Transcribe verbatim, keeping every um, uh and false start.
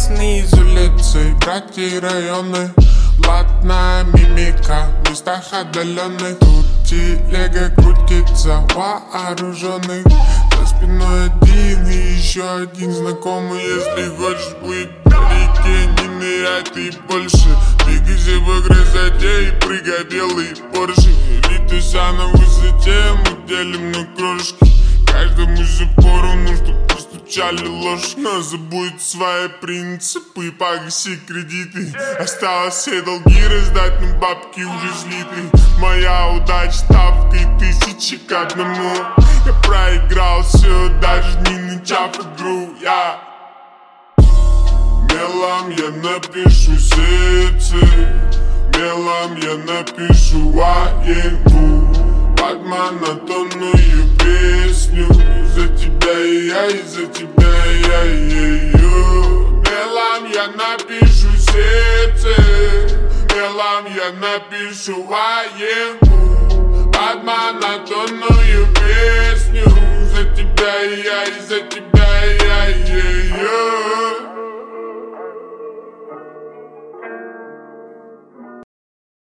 Песни из улицы, братья районы, блатная мимика в местах отдаленных. Тут телега крутится вооруженных, за спиной один и еще один знакомый. Если хочешь быть в реке, не ныряй ты больше. Двигайся по красоте и прыгай белый Порше. Летуся на высоте, мы делим на крошки. Каждому же поровну, чтоб постучали ложь. Но забудь свои принципы, погаси кредиты. Осталось все долги раздать, но бабки уже слиты. Моя удача ставкой тысячи к одному. Я проиграл все, даже не начав игру. Я мелом я напишу сердце, мелом я напишу военку, под монотонную песню. За тебя и я, и за тебя и я, и я. Мелом я напишу сердце, мелом я напишу военку, под монотонную песню. За тебя и я, и за